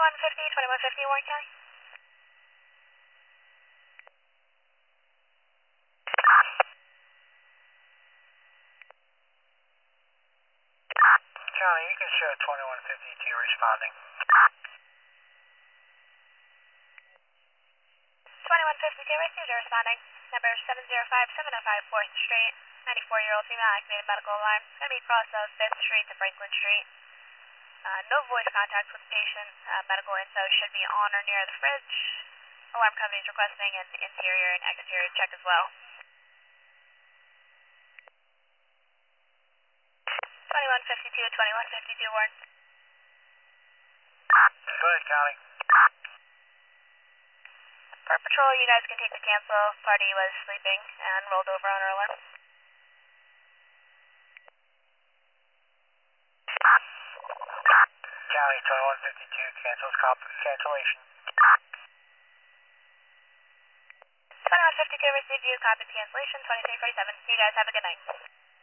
2150 Warren County. County, you can show 2152 responding. 2152 received a responding. Number 705-705 4th Street. 94-year-old female activated medical alarm. Going to be crossed of 5th Street to Franklin Street. No voice contact with the patient. Medical info should be on or near the fridge. Alarm company is requesting an interior and exterior check as well. 2152 Warren. Go ahead, County. For patrol, you guys can take the cancel. Party was sleeping and rolled over on our alarm. County, 2152 cancels cancellation. 2152 received you, copied cancellation, 2347. You guys have a good night.